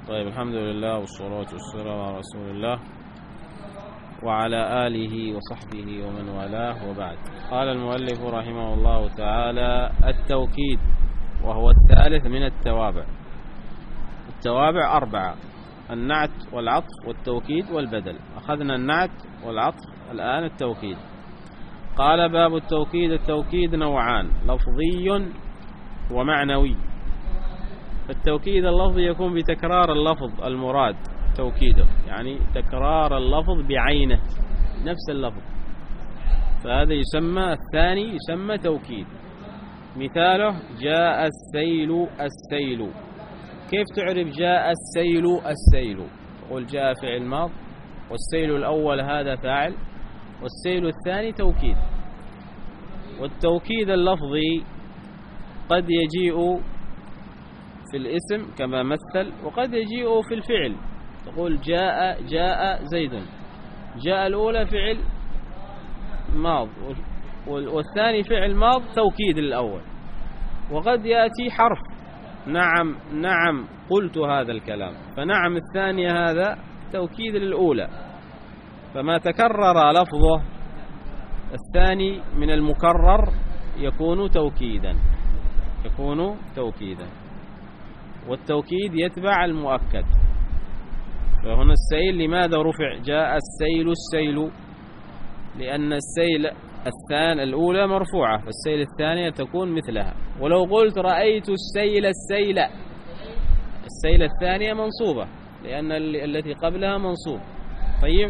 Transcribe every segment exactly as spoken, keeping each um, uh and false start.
طيب، الحمد لله والصلاة والسلام على رسول الله وعلى آله وصحبه ومن والاه، وبعد. قال المؤلف رحمه الله تعالى: التوكيد، وهو الثالث من التوابع. التوابع أربعة: النعت والعطف والتوكيد والبدل. أخذنا النعت والعطف، الآن التوكيد. قال: باب التوكيد. التوكيد نوعان: لفظي ومعنوي. التوكيد اللفظي يكون بتكرار اللفظ المراد توكيده، يعني تكرار اللفظ بعينه، نفس اللفظ، فهذا يسمى، الثاني يسمى توكيد. مثاله: جاء السيل. السيل كيف تعرف جاء السيل؟ السيل تقول جاء فعل ماض، والسيل الأول هذا فاعل، والسيل الثاني توكيد. والتوكيد اللفظي قد يجيء في الاسم كما مثل، وقد يجيء في الفعل. تقول جاء جاء زيد، جاء الأولى فعل ماض والثاني فعل ماض توكيد الأول. وقد يأتي حرف نعم نعم قلت هذا الكلام، فنعم الثانية هذا توكيد للأولى، فما تكرر لفظه الثاني من المكرر يكون توكيدا، يكون توكيدا. والتوكيد يتبع المؤكد. فهنا السيل لماذا رفع؟ جاء السيل. السيل لأن السيل الثانية الأولى مرفوعة، فالسيل الثانية تكون مثلها. ولو قلت رأيت السيل السيل، السيل الثانية منصوبة لأن التي قبلها منصوب. طيب،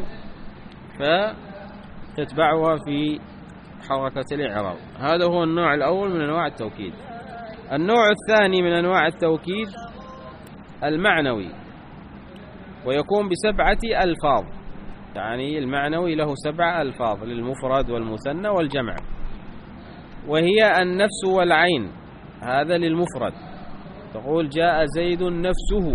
فتتبعها في حركة الإعراب. هذا هو النوع الأول من أنواع التوكيد. النوع الثاني من أنواع التوكيد المعنوي، ويكون بسبعة ألفاظ، يعني المعنوي له سبع ألفاظ للمفرد والمثنى والجمع. وهي النفس والعين، هذا للمفرد، تقول جاء زيد نفسه.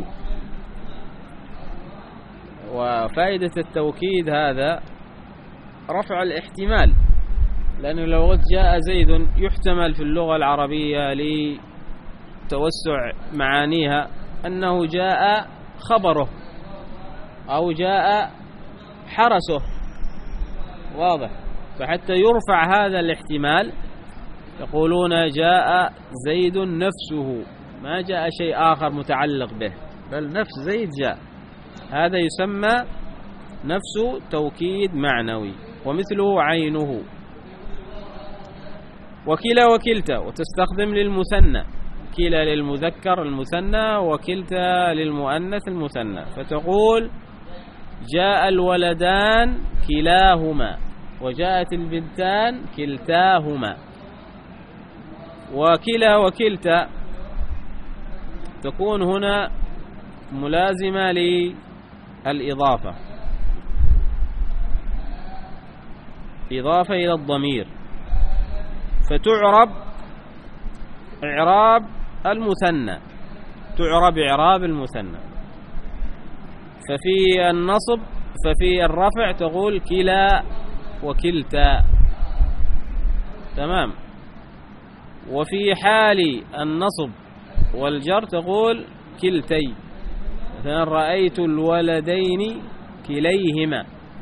وفائدة التوكيد هذا رفع الاحتمال، لأنه لو قلت جاء زيد يحتمل في اللغة العربية لتوسع معانيها أنه جاء خبره أو جاء حرسه، واضح. فحتى يرفع هذا الاحتمال يقولون جاء زيد نفسه، ما جاء شيء آخر متعلق به، بل نفس زيد جاء. هذا يسمى نفس توكيد معنوي. ومثله عينه. وكلا وكلتا، وتستخدم للمثنى، كلا للمذكر المثنى وكلتا للمؤنث المثنى. فتقول جاء الولدان كلاهما، وجاءت البنتان كلتاهما. وكلا وكلتا تكون هنا ملازمة للإضافة، إضافة إلى الضمير، فتعرب إعراب المثنى، تعرب إعراب المثنى. ففي النصب، ففي الرفع تقول كلا وكلتا، تمام. وفي حال النصب والجر تقول كلتي. مثلا رأيت الولدين كليهما.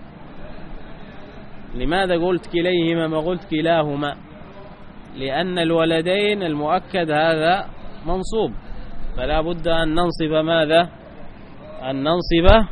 لماذا قلت كليهما ما قلت كلاهما؟ لأن الولدين المؤكد هذا منصوب، فلا بد أن ننصب ماذا؟ أن ننصب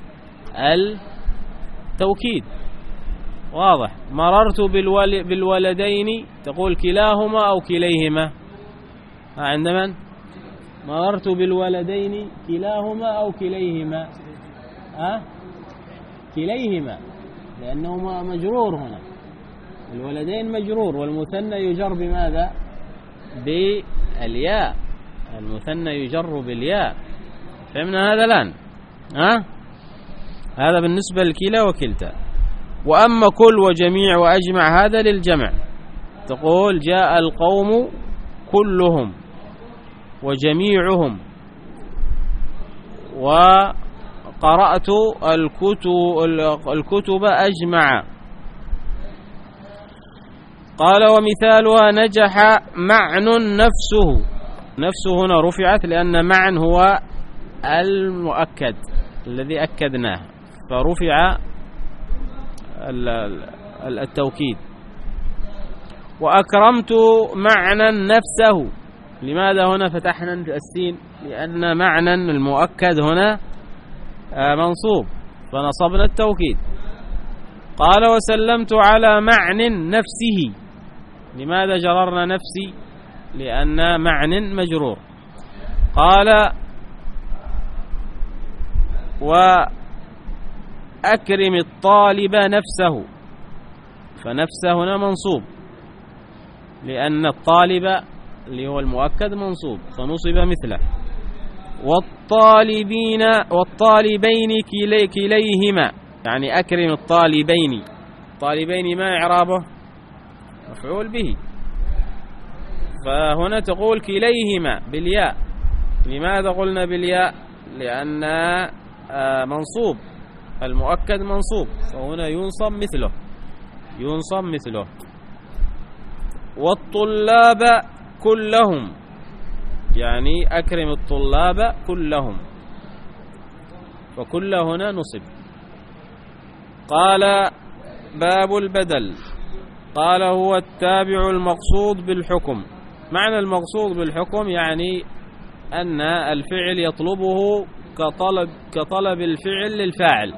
التوكيد، واضح. مررت بالول بالولدين تقول كلاهما أو كليهما؟ عند من؟ مررت بالولدين كلاهما أو كليهما؟ أه؟ كليهما، لأنه مجرور هنا، الولدين مجرور، والمثنى يجر بماذا؟ بالياء، المثنى يجر بالياء. فهمنا هذا الآن؟ ها؟ هذا بالنسبة لكلا وكلتا. وأما كل وجميع وأجمع هذا للجمع، تقول جاء القوم كلهم وجميعهم، وقرأت الكتب أجمع. قال: ومثالها نجح معن نفسه. نفسه هنا رفعت لأن معن هو المؤكد الذي أكدناه فرفع التوكيد. وأكرمت معنى نفسه. لماذا هنا فتحنا السين؟ لأن معنى المؤكد هنا منصوب فنصبنا التوكيد. قال وسلمت على معنى نفسه. لماذا جررنا نفسي؟ لأن معنى مجرور. قال وأكرم الطالب نفسه. فنفسه هنا منصوب لأن الطالب اللي هو المؤكد منصوب فنصب مثله. والطالبين والطالبين كلي كليهما يعني أكرم الطالبين. طالبين ما إعرابه؟ مفعول به. فهنا تقول كليهما بالياء. لماذا قلنا بالياء؟ لأن منصوب المؤكد منصوب فهنا ينصب مثله ينصب مثله. والطلاب كلهم يعني أكرم الطلاب كلهم فكل هنا نصب. قال باب البدل. قال هو التابع المقصود بالحكم. معنى المقصود بالحكم يعني أن الفعل يطلبه كطلب كطلب الفعل للفاعل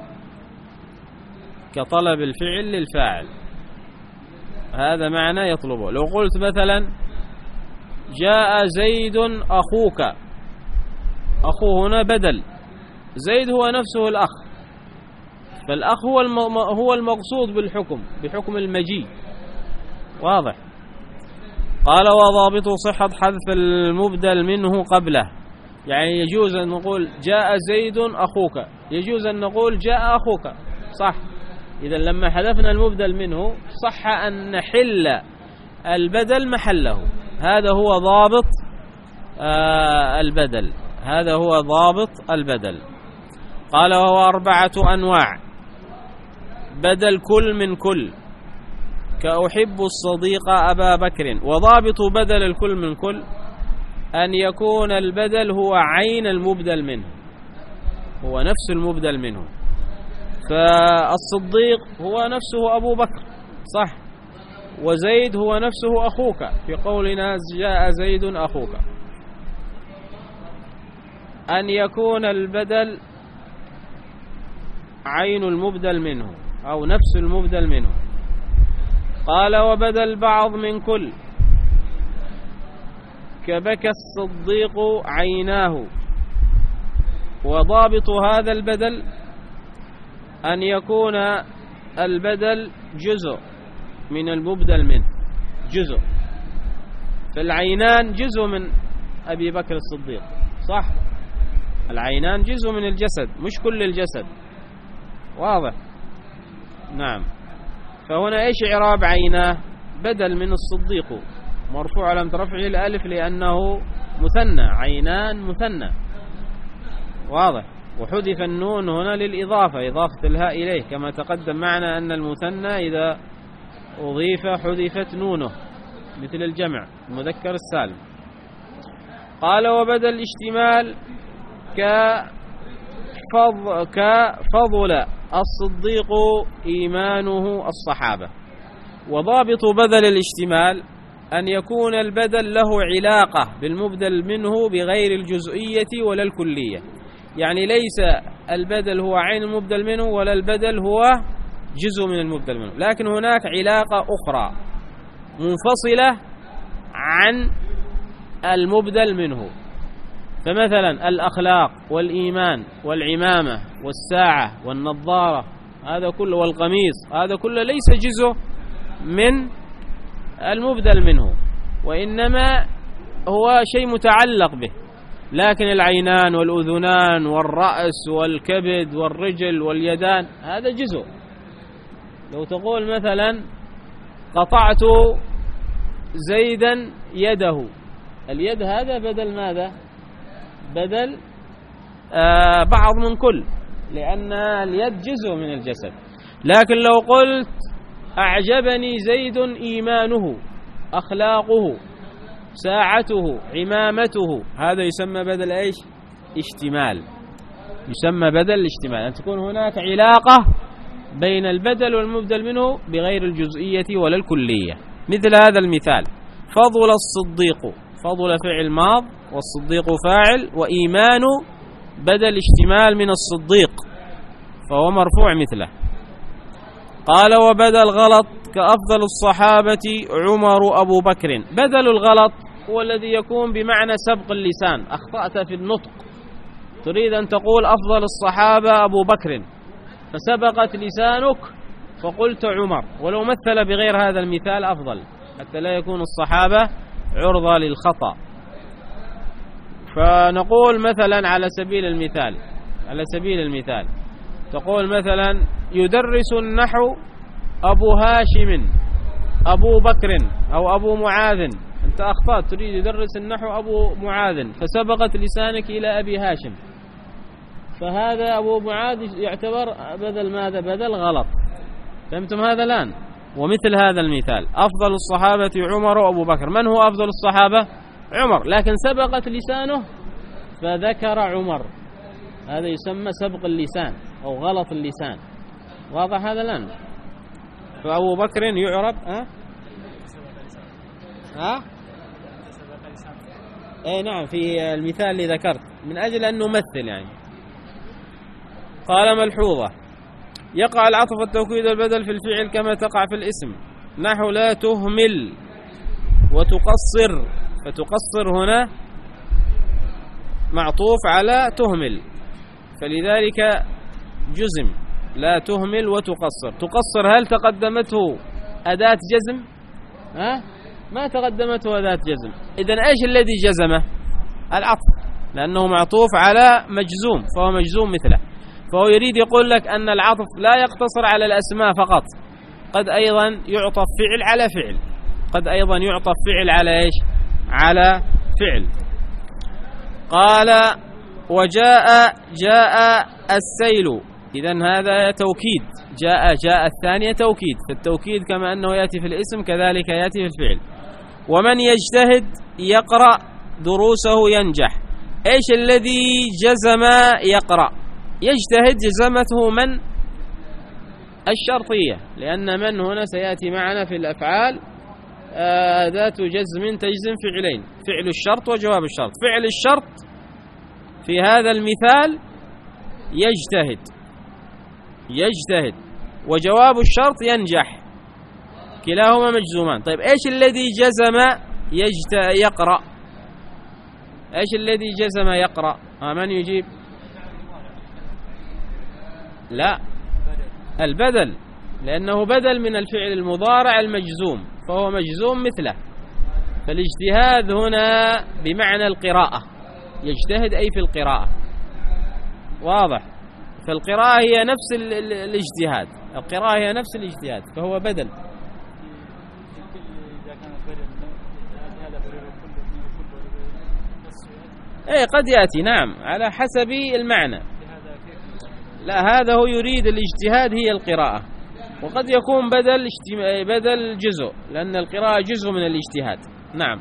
كطلب الفعل للفاعل هذا معنى يطلبه. لو قلت مثلا جاء زيد أخوك. أخو هنا بدل. زيد هو نفسه الأخ فالأخ هو هو المقصود بالحكم بحكم المجيء. واضح. قال وضابط صحة حذف المبدل منه قبله. يعني يجوز أن نقول جاء زيد أخوك يجوز أن نقول جاء أخوك صح. إذا لما حذفنا المبدل منه صح أن نحل البدل محله. هذا هو ضابط آه البدل. هذا هو ضابط البدل. قال وهو أربعة أنواع. بدل كل من كل كأحب الصديق أبا بكر. وضابط بدل الكل من كل أن يكون البدل هو عين المبدل منه هو نفس المبدل منه. فالصديق هو نفسه أبو بكر صح. وزيد هو نفسه أخوك في قولنا جاء زيد أخوك. أن يكون البدل عين المبدل منه أو نفس المبدل منه. قال وبدل بعض من كل كبكى الصديق عيناه. وضابط هذا البدل أن يكون البدل جزء من المبدل منه جزء. فالعينان جزء من أبي بكر الصديق صح. العينان جزء من الجسد مش كل الجسد. واضح. نعم. فهنا إيش إعراب عيناه؟ بدل من الصديق مرفوع علامة رفعه الألف لأنه مثنى. عينان مثنى. واضح. وحذف النون هنا للإضافة إضافة الهاء إليه كما تقدم معنا أن المثنى إذا أضيف حذفت نونه مثل الجمع المذكر السالم. قال وبدل الاشتمال كفض كفضل الصديق إيمانه الصحابة. وضابط بدل الاشتمال أن يكون البدل له علاقة بالمبدل منه بغير الجزئية ولا الكلية. يعني ليس البدل هو عين المبدل منه ولا البدل هو جزء من المبدل منه لكن هناك علاقة أخرى منفصلة عن المبدل منه. فمثلا الأخلاق والإيمان والعمامة والساعة والنظارة هذا كله والقميص هذا كله ليس جزء من المبدل منه وإنما هو شيء متعلق به. لكن العينان والأذنان والرأس والكبد والرجل واليدان هذا جزء. لو تقول مثلا قطعت زيدا يده. اليد هذا بدل ماذا؟ بدل آه بعض من كل لأن اليد جزء من الجسد. لكن لو قلت أعجبني زيد إيمانه أخلاقه ساعته عمامته هذا يسمى بدل إيش؟ اشتمال. يسمى بدل الاشتمال، أن تكون هناك علاقة بين البدل والمبدل منه بغير الجزئية ولا الكلية. مثل هذا المثال: فضل الصديق، فضل فعل ماض والصديق فاعل، وإيمان بدل اشتمال من الصديق فهو مرفوع مثله. قال: وبدل الغلط كأفضل الصحابة عمر أبو بكر. بدل الغلط هو الذي يكون بمعنى سبق اللسان، أخطأت في النطق، تريد أن تقول أفضل الصحابة أبو بكر فسبقت لسانك فقلت عمر، ولو مثل بغير هذا المثال أفضل حتى لا يكون الصحابة عرضة للخطأ. فنقول مثلا على سبيل المثال على سبيل المثال تقول مثلا: يدرس النحو أبو هاشم أبو بكر أو أبو معاذ. أنت أخطأت، تريد يدرس النحو أبو معاذ فسبقت لسانك إلى أبي هاشم، فهذا أبو معاذ يعتبر بدل ماذا؟ بدل غلط. فهمتم هذا الآن؟ ومثل هذا المثال: أفضل الصحابة عمر وأبو بكر. من هو أفضل الصحابة؟ عمر، لكن سبقت لسانه فذكر عمر، هذا يسمى سبق اللسان أو غلط اللسان. واضح هذا الآن؟ فأبو بكر يعرب ها ها اي نعم في المثال اللي ذكرت من أجل أن نمثل يعني. قال: ملحوظة: يقع العطف والتوكيد والبدل في الفعل كما تقع في الاسم، نحو لا تهمل وتقصر. فتقصر هنا معطوف على تهمل، فلذلك جزم لا تهمل وتقصر. تقصر هل تقدمته أداة جزم؟ ها؟ ما تقدمته أداة جزم. إذن إيش الذي جزمه؟ العطف، لأنه معطوف على مجزوم فهو مجزوم مثله. فهو يريد يقول لك أن العطف لا يقتصر على الأسماء فقط، قد أيضا يعطف فعل على فعل، قد أيضا يعطف فعل على إيش؟ على فعل. قال: وجاء جاء السيل. إذن هذا توكيد، جاء جاء الثانية توكيد، فالتوكيد كما أنه يأتي في الاسم كذلك يأتي في الفعل. ومن يجتهد يقرأ دروسه ينجح. إيش الذي جزم يقرأ؟ يجتهد جزمته من؟ الشرطية، لأن من هنا سيأتي معنا في الأفعال أداة جزم تجزم فعلين: فعل الشرط وجواب الشرط. فعل الشرط في هذا المثال يجتهد يجتهد وجواب الشرط ينجح، كلاهما مجزومان. طيب إيش الذي جزم يجت يقرأ؟ إيش الذي جزم يقرأ؟ آه من يجيب؟ لا، البدل، لأنه بدل من الفعل المضارع المجزوم فهو مجزوم مثله. فالاجتهاد هنا بمعنى القراءة، يجتهد أي في القراءة. واضح؟ فالقراءة هي نفس الاجتهاد، القراءة هي نفس الاجتهاد، فهو بدل. اي قد يأتي نعم على حسب المعنى. لا، هذا هو يريد الاجتهاد هي القراءة، وقد يكون بدل بدل جزء، لأن القراءة جزء من الاجتهاد. نعم،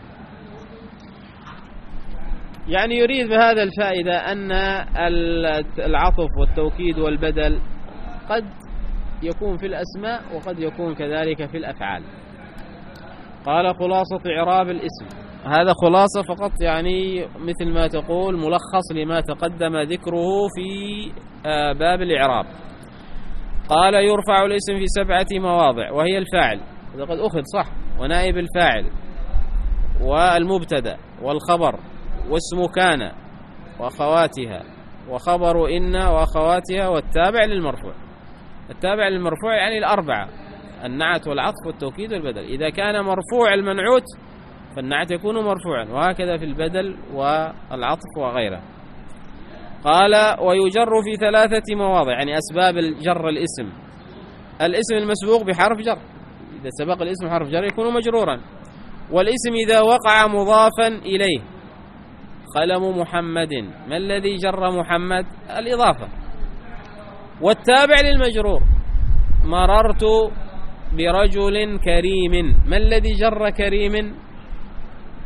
يعني يريد بهذا الفائدة أن العطف والتوكيد والبدل قد يكون في الأسماء وقد يكون كذلك في الأفعال. قال: خلاصة إعراب الاسم. هذا خلاصة فقط، يعني مثل ما تقول ملخص لما تقدم ذكره في باب الإعراب. قال: يرفع الاسم في سبعة مواضع، وهي الفاعل، هذا قد أخذ صح، ونائب الفاعل، والمبتدأ، والخبر، واسم كان وأخواتها، وخبر إن وأخواتها، والتابع للمرفوع. التابع للمرفوع يعني الأربعة: النعت والعطف والتوكيد والبدل. إذا كان مرفوع المنعوت فالنعت يكون مرفوعا، وهكذا في البدل والعطف وغيره. قال: ويجر في ثلاثة مواضع، يعني أسباب الجر الاسم: الاسم المسبوق بحرف جر، إذا سبق الاسم حرف جر يكون مجرورا. والاسم إذا وقع مضافا إليه: قلم محمد، ما الذي جر محمد؟ الإضافة. والتابع للمجرور: مررت برجل كريم، ما الذي جر كريم؟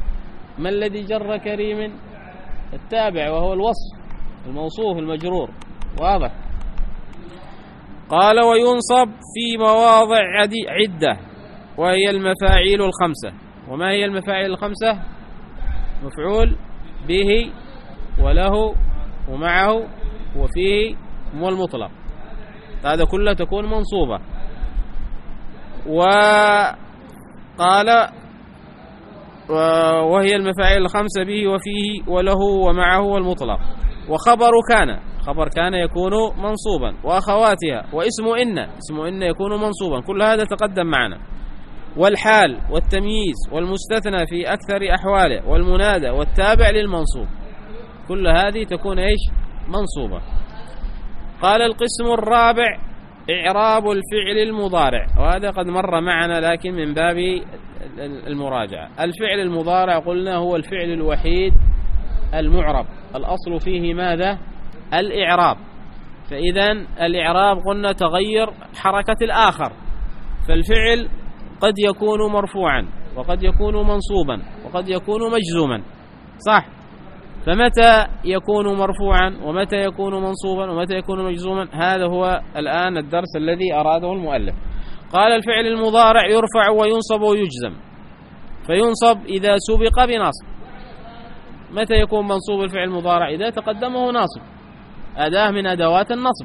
ما الذي جر كريم؟ التابع، وهو الوصف الموصوف المجرور. واضح. قال وينصب في مواضع عدة وهي المفاعيل الخمسة. وما هي المفاعيل الخمسة؟ مفعول به وله ومعه وفيه والمطلق، هذا كله تكون منصوبة. وقال وهي المفاعيل الخمسة به وفيه وله ومعه والمطلق. وخبر كان، خبر كان يكون منصوبا، وأخواتها، واسم إن، اسم إن يكون منصوبا، كل هذا تقدم معنا. والحال والتمييز والمستثنى في أكثر أحواله والمنادى والتابع للمنصوب، كل هذه تكون إيش؟ منصوبة. قال القسم الرابع إعراب الفعل المضارع، وهذا قد مر معنا لكن من باب المراجعة. الفعل المضارع قلنا هو الفعل الوحيد المعرب، الأصل فيه ماذا؟ الإعراب. فإذا الإعراب قلنا تغير حركة الآخر، فالفعل قد يكون مرفوعا وقد يكون منصوبا وقد يكون مجزوما، صح؟ فمتى يكون مرفوعا ومتى يكون منصوبا ومتى يكون مجزوما؟ هذا هو الآن الدرس الذي أراده المؤلف. قال الفعل المضارع يرفع وينصب ويجزم. فينصب إذا سبق بنصب. متى يكون منصوب الفعل المضارع؟ إذا تقدمه ناصب، أداة من أدوات النصب.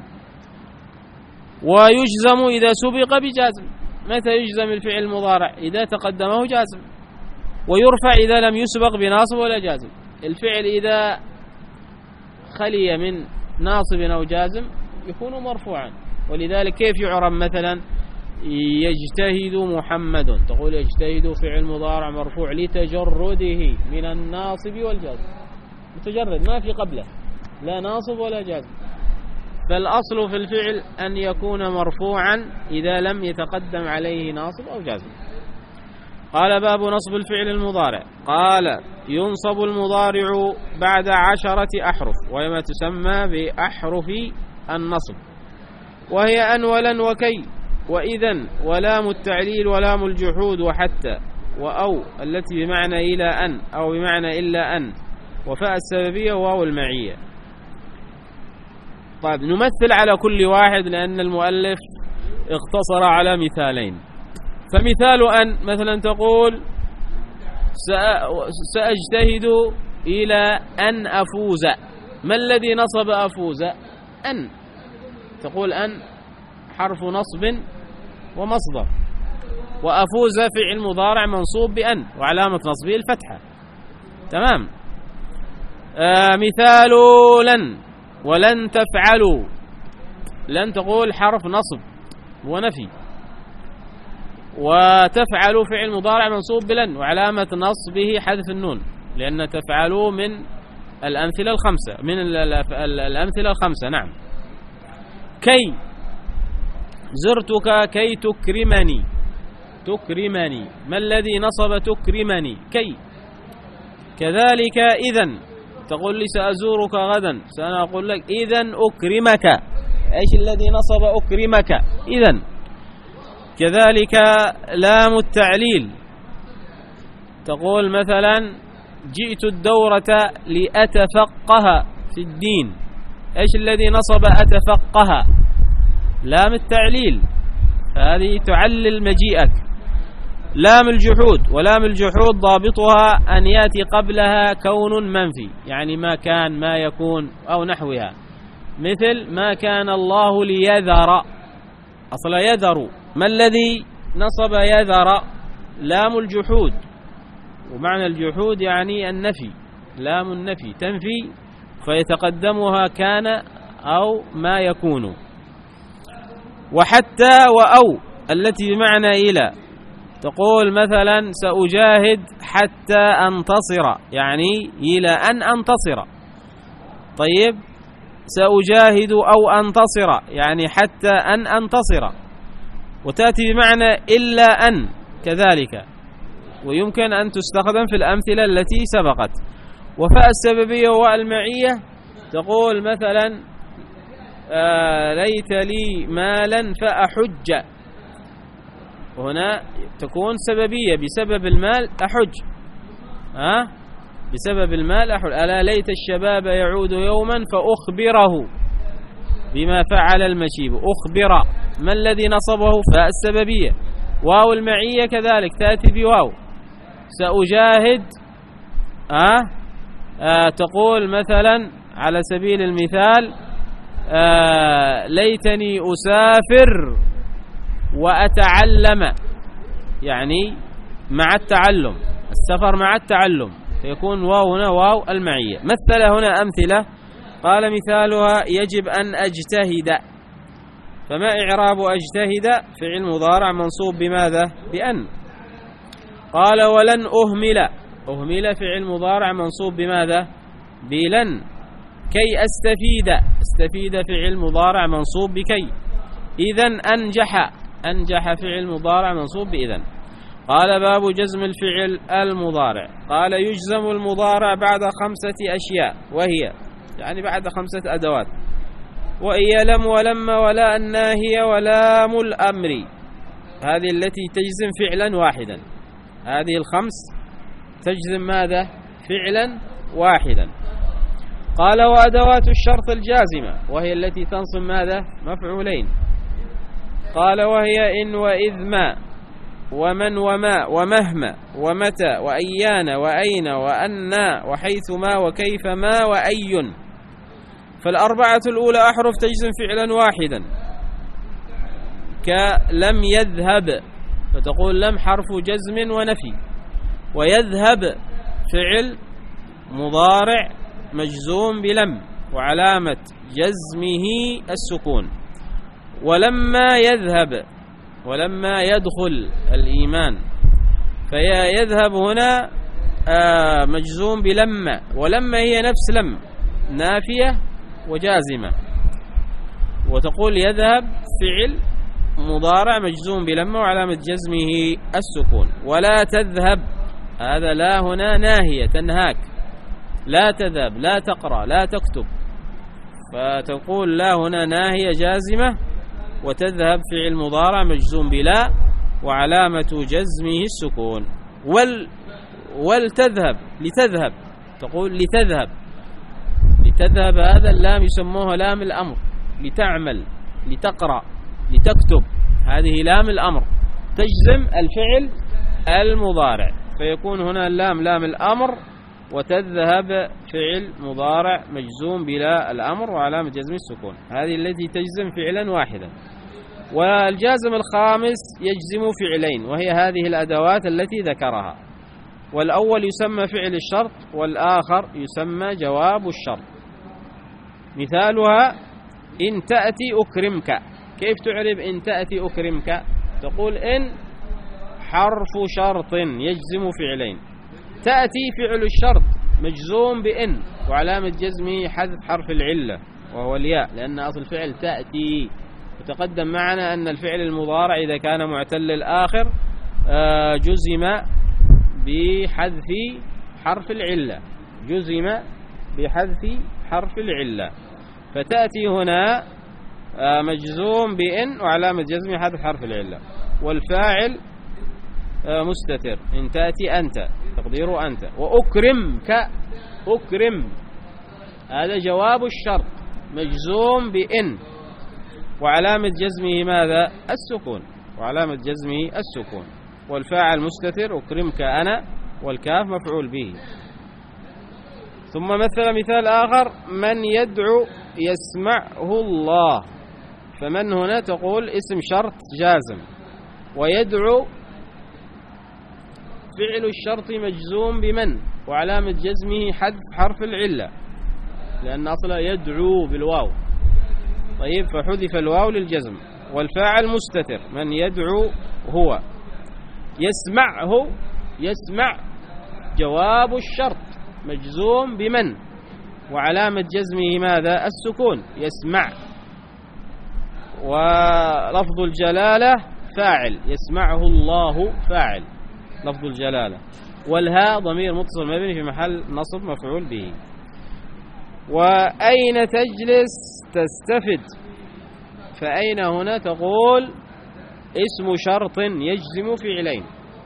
ويجزم إذا سبق بجازم. متى يجزم الفعل المضارع؟ إذا تقدمه جازم. ويرفع إذا لم يسبق بناصب ولا جازم. الفعل إذا خلي من ناصب أو جازم يكون مرفوعا. ولذلك كيف يعرب مثلا يجتهد محمد؟ تقول يجتهد فعل مضارع مرفوع لتجرده من الناصب والجازم، متجرد ما في قبله لا ناصب ولا جازم. فالأصل في الفعل أن يكون مرفوعا إذا لم يتقدم عليه ناصب أو جازم. قال باب نصب الفعل المضارع. قال ينصب المضارع بعد عشرة أحرف، وهي ما تسمى بأحرف النصب، وهي أن ولن وكي وإذن ولام التعليل ولام الجحود وحتى وأو التي بمعنى إلى أن أو بمعنى إلا أن، وفاء السببية وواو المعية. طيب نمثل على كل واحد لأن المؤلف اقتصر على مثالين. فمثال أن مثلا تقول سأجتهد إلى أن أفوز. ما الذي نصب أفوز؟ أن. تقول أن حرف نصب ومصدر، وأفوز فعل مضارع منصوب بأن وعلامة نصبه الفتحة. تمام. آه مثال لن ولن تفعلوا. لن تقول حرف نصب ونفي، وتفعلوا فعل مضارع منصوب بلن وعلامة نصبه حذف النون، لأن تفعلوا من الأمثلة الخمسة من الأمثلة الخمسة. نعم. كي زرتك كي تكرمني. تكرمني، ما الذي نصب تكرمني؟ كي. كذلك إذن، تقول لي سأزورك غدا، سأنا أقول لك إذن أكرمك. إيش الذي نصب أكرمك؟ إذن. كذلك لام التعليل، تقول مثلا جئت الدورة لأتفقه في الدين. إيش الذي نصب أتفقه؟ لام التعليل، هذه تعلل مجيئك. لام الجحود، ولام الجحود ضابطها أن يأتي قبلها كون منفي، يعني ما كان ما يكون أو نحوها، مثل ما كان الله ليذر. أصل يذر، ما الذي نصب يذر؟ لام الجحود، ومعنى الجحود يعني النفي، لام النفي تنفي فيتقدمها كان أو ما يكون. وحتى وأو التي بمعنى إلى، تقول مثلا سأجاهد حتى أنتصر، يعني إلى أن أنتصر. طيب سأجاهد أو أنتصر يعني حتى أن أنتصر. وتأتي بمعنى إلا أن كذلك، ويمكن أن تستخدم في الأمثلة التي سبقت. وفاء السببية والمعية، تقول مثلا آه ليت لي مالا فأحج. هنا تكون سببية، بسبب المال أحج. ها أه؟ بسبب المال أحج. ألا ليت الشباب يعود يوما فأخبره. بما فعل المشيب. أخبر، ما الذي نصبه؟ فاء السببية. واو المعية كذلك تأتي بواو. سأجاهد أه؟ أه تقول مثلا على سبيل المثال أه ليتني أسافر وأتعلم، يعني مع التعلم، السفر مع التعلم، فيكون واو هنا واو المعية. مثل هنا أمثلة، قال مثالها يجب أن أجتهد. فما إعراب أجتهد؟ فعل مضارع منصوب بماذا؟ بأن. قال ولن أهمل، أهمل فعل مضارع منصوب بماذا؟ بلن. كي أستفيد، استفيد فعل مضارع منصوب بكي. إذن أنجح، أنجح فعل مضارع منصوب بإذن. قال باب جزم الفعل المضارع. قال يجزم المضارع بعد خمسة أشياء، وهي يعني بعد خمسة أدوات، وهي لم ولم ولا الناهية ولام الأمر. هذه التي تجزم فعلا واحدا، هذه الخمس تجزم ماذا؟ فعلا واحدا. قال وأدوات الشرط الجازمة، وهي التي تنصب ماذا؟ مفعولين. قال وهي إن وإذ ما ومن وما ومهما ومتى وأيان وأين وأنا وحيثما وكيفما وأي. فالأربعة الأولى أحرف تجزم فعلا واحدا، كلم يذهب، فتقول لم حرف جزم ونفي، ويذهب فعل مضارع مجزوم بلم وعلامة جزمه السكون. ولما يذهب، ولما يدخل الإيمان، فهي يذهب هنا آه مجزوم بلما، ولما هي نفس لم نافية وجازمة. وتقول يذهب فعل مضارع مجزوم بلما وعلامة جزمه السكون. ولا تذهب، هذا لا هنا ناهية تنهاك، لا تذهب، لا تقرأ، لا تكتب، فتقول لا هنا ناهية جازمة، وتذهب فعل مضارع مجزوم بلا وعلامة جزمه السكون. وال ولتذهب، لتذهب، تقول لتذهب، لتذهب هذا اللام يسموها لام الأمر، لتعمل، لتقرأ، لتكتب، هذه لام الأمر تجزم الفعل المضارع، فيكون هنا اللام لام الأمر، وتذهب فعل مضارع مجزوم بلا الأمر وعلامة جزم السكون، هذه التي تجزم فعلا واحدا. والجازم الخامس يجزم فعلين، وهي هذه الأدوات التي ذكرها. والأول يسمى فعل الشرط، والآخر يسمى جواب الشرط. مثالها إن تأتي أكرمك. كيف تعرب إن تأتي أكرمك؟ تقول إن حرف شرط يجزم فعلين. تأتي فعل الشرط مجزوم بإن وعلامة جزمه حذف حرف العلة وهو الياء، لأن أصل فعل تأتي. وتقدم معنا أن الفعل المضارع إذا كان معتل الآخر جزم بحذف حرف العلة، جزم بحذف حرف العلة. فتأتي هنا مجزوم بإن وعلامة جزمه حذف حرف العلة. والفاعل مستتر، إن تأتي أنت، تقديره أنت. وأكرمك، أكرم هذا جواب الشرط مجزوم بإن وعلامة جزمه ماذا؟ السكون، وعلامة جزمه السكون. والفاعل مستتر أكرمك أنا، والكاف مفعول به. ثم مثل مثال آخر من يدعو يسمعه الله. فمن هنا تقول اسم شرط جازم، ويدعو فعل الشرط مجزوم بمن وعلامة جزمه حذف حرف العلة، لأن أصلا يدعو بالواو. طيب فحذف الواو للجزم. والفاعل مستتر، من يدعو هو. يسمعه، يسمع جواب الشرط مجزوم بمن وعلامة جزمه ماذا؟ السكون، يسمع. ولفظ الجلالة فاعل، يسمعه الله فاعل لفظ الجلالة. والهاء ضمير متصل مبني في محل نصب مفعول به. وأين تجلس تستفد. فأين هنا تقول اسم شرط يجزم فعلين،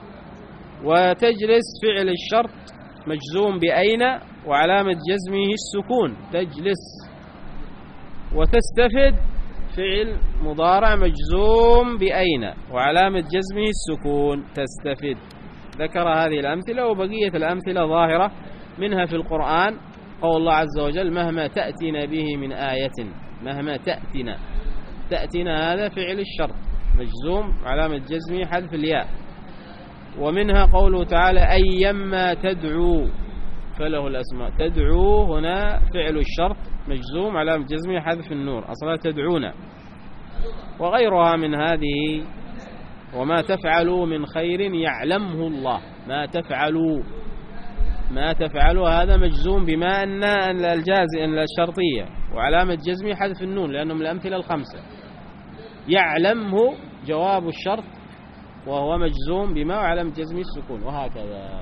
وتجلس فعل الشرط مجزوم بأين وعلامة جزمه السكون، تجلس. وتستفد فعل مضارع مجزوم بأين وعلامة جزمه السكون. تستفد ذكر هذه الأمثلة وبقية الأمثلة ظاهرة منها في القرآن قول الله عز وجل مهما تأتنا به من آية. مهما تأتنا، تأتنا هذا فعل الشرط مجزوم علامة جزمه حذف الياء. ومنها قوله تعالى أيما تدعو فله الأسماء. تدعو هنا فعل الشرط مجزوم علامة جزمه حذف النور أصلا تدعونا. وغيرها من هذه. وما تفعلوا من خير يعلمه الله. ما تفعلوا، ما تفعلوا هذا مجزوم بما أن الجازئ الشرطية وعلامة جزمه حذف النون لأنه من الأمثلة الخمسة. يعلمه جواب الشرط وهو مجزوم بما وعلامة جزمه السكون وهكذا.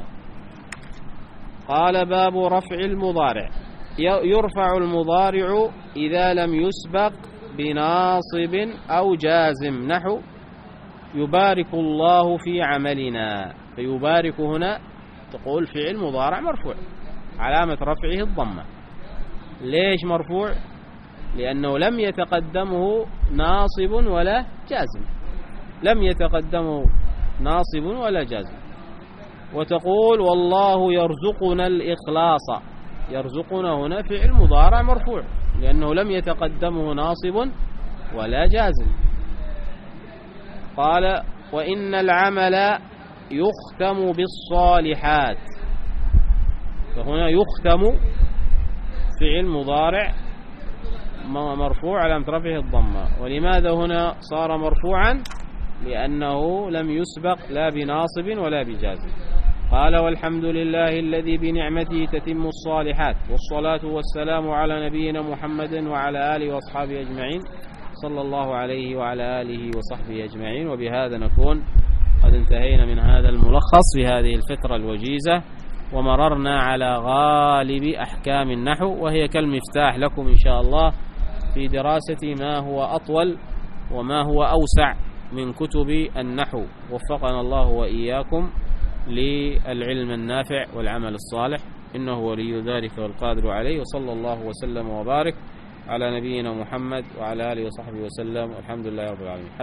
قال باب رفع المضارع. يرفع المضارع إذا لم يسبق بناصب أو جازم نحو يبارك الله في عملنا. فيبارك هنا تقول فعل مضارع مرفوع علامة رفعه الضمة. ليش مرفوع؟ لأنه لم يتقدمه ناصب ولا جازم. لم يتقدمه ناصب ولا جازم. وتقول والله يرزقنا الإخلاص. يرزقنا هنا فعل مضارع مرفوع لأنه لم يتقدمه ناصب ولا جازم. قال وإن العمل يختم بالصالحات. فهنا يختم فعل مضارع مرفوع على رفعه الضمة. ولماذا هنا صار مرفوعا؟ لأنه لم يسبق لا بناصب ولا بجازم. قال والحمد لله الذي بنعمته تتم الصالحات والصلاة والسلام على نبينا محمد وعلى آله وأصحابه أجمعين صلى الله عليه وعلى آله وصحبه أجمعين. وبهذا نكون قد انتهينا من هذا الملخص في هذه الفترة الوجيزة ومررنا على غالب أحكام النحو وهي كالمفتاح لكم إن شاء الله في دراسة ما هو أطول وما هو أوسع من كتب النحو. وفقنا الله وإياكم للعلم النافع والعمل الصالح إنه ولي ذلك والقادر عليه. وصلى الله وسلم وبارك على نبينا محمد وعلى آله وصحبه وسلم والحمد لله رب العالمين.